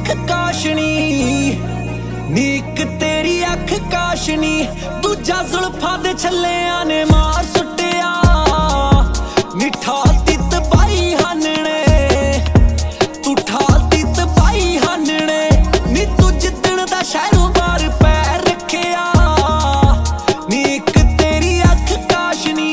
अख काशनी नीक तेरी अख काशनी दूजा जुल्फां दे छल्लियां ने मार सुट्टिया नी ठालती तबाही हानने तू ठालती तबाही हानने नी तू जिद्दण दा शहरों बार पैर रखिया नी इक तेरी अख काशनी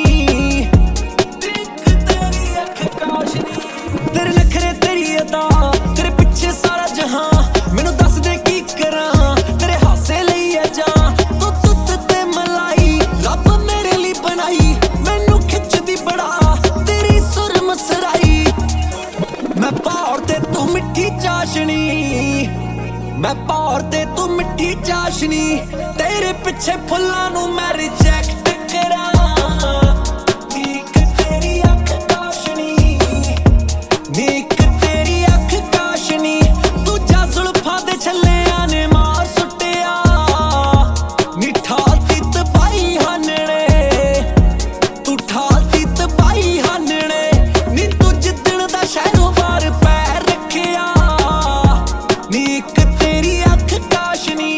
तेरे नखरे तेरी अदा तेरे पिछे सारा जहां मैनू दस दे की करां तेरे हासे लईए जां तू दुध ते मलाई रब मेरे लिए बनाई मैनू खिचदी बड़ा तेरी सुर मसराई मैं पौड़ ते तू मिठी चाशनी मैं पौड़ ते तू मिठी चाशनी तेरे पिछे फुल्लां नू मैं रिजेक्ट करां नीक तेरी अख काशनी नीक तेरी अख काशनी दूजा जुल्फां दे छल्लियां ने मार सुट्टिया नी ठालती तबाही हानने तू ठालती तबाही हानने नी तू जिद्दण दा शहरों बार पैर रखिया नी इक तेरी अख काशनी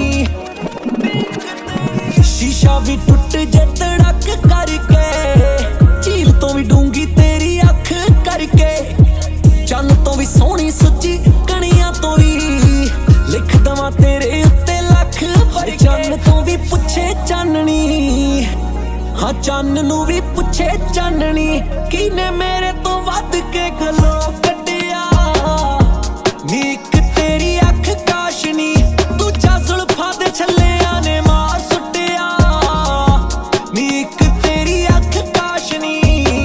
शीशा भी टुट जे धड़क करके झील तो भी डूंगी तेरी अख करके चन्न तो भी सोहनी सुची कणियां तो भी लिख दवां तेरे उत्ते लख पर चन्न तो भी पुछे चाननी हाँ चन्न नू भी पुछे चाननी किने मेरे तो वध के गलों कड्डिया नीक तेरी अख काशनी दूजा जुल्फां दे छल्लियां ने मार सुट्टिया नीक तेरी अख काशनी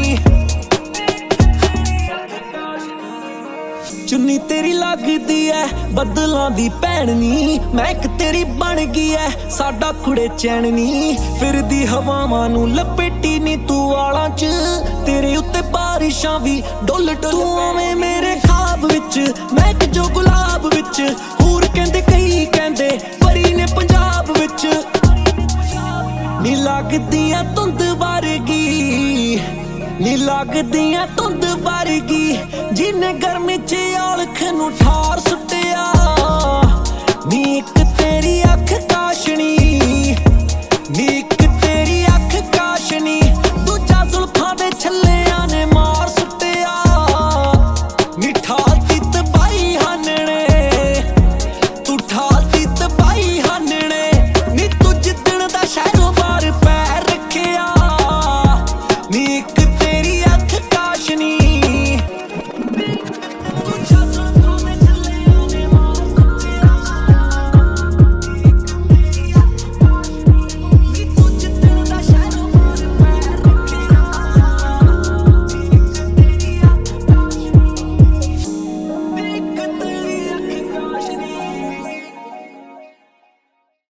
चुन्नी तेरी लगदी है बदलां दी भैणनी महक तेरी बन गई है साडा कुड़े चैननी फिरदी हवावां नू लपेटी नी तू वालां च तेरे उत्ते बारिशां भी डुल तू आवें मेरे ख्वाब विच महक जो गुलाब विच हूर कहंदे कई कहंदे परी ने पंजाब विच नी लगदियां धुंद वर्गी नी लगदियां धुंद वर्गी जिन्ने गर्मी च औलख नू ठार सुट्टिया